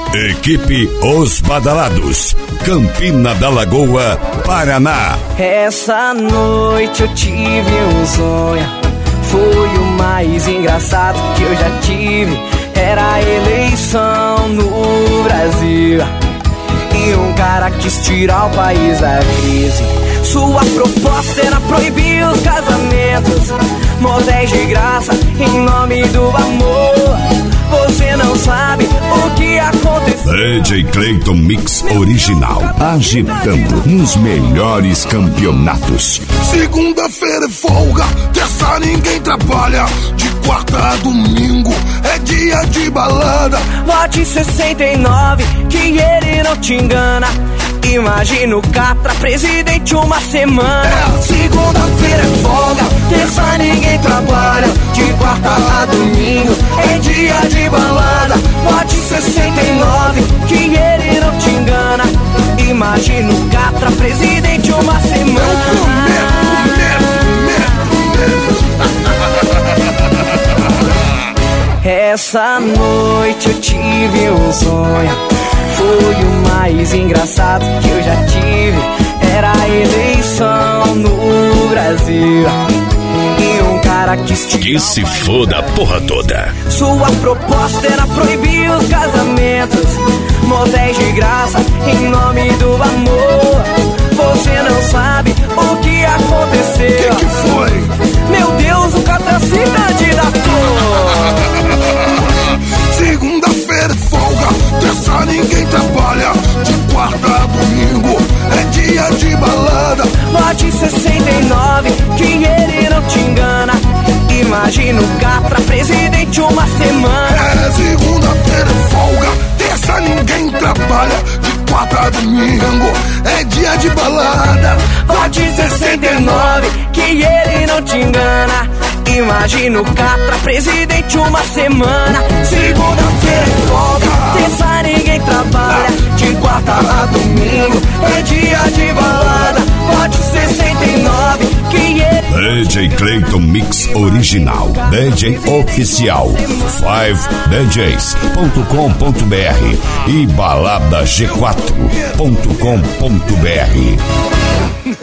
Equipe Os Badalados, Campina da Lagoa, Paraná. Essa noite eu tive um sonho, foi o mais engraçado que eu já tive. Era a eleição no Brasil e um cara quis tirar o país da crise. Sua proposta era proibir os casamentos, motéis de graça em nome do amor. Você não sabe o que aconteceu. DJ Clayton Mix Original, agitando nos melhores campeonatos. Segunda-feira é folga, terça ninguém trabalha. De quarta a domingo é dia de balada. Vote 69, que ele não te engana. Imagina o Catra presidente uma semana. Segunda-feira é folga, terça ninguém trabalha. De quarta a domingo é dia de balada. Vote 69, que ele não te engana. Imagina o Catra presidente uma semana. Essa noite eu tive um sonho, foi o mais engraçado que eu já tive. Era a eleição no Brasil e um cara que se foda a porra toda. Sua proposta era proibir os casamentos, motéis de graça em nome do amor. Você não sabe o que aconteceu. Que foi? Meu Deus, o Catra se candidatou. Segunda-feira é folga, terça ninguém trabalha. De quarta a domingo é dia de balada. Vote 69, que ele não te engana. Imagina o Catra presidente uma semana. Segunda-feira é folga, terça ninguém trabalha. De quarta a domingo é dia de balada. Vote 69, que ele não te engana. Imagina o Catra presidente uma semana. Segunda-feira é folga, terça ninguém trabalha. De quarta a domingo é dia de balada. Vote 69, que ele... DJ Clayton Mix Original, DJ Oficial, 5DJs.com.br e baladaG4.com.br.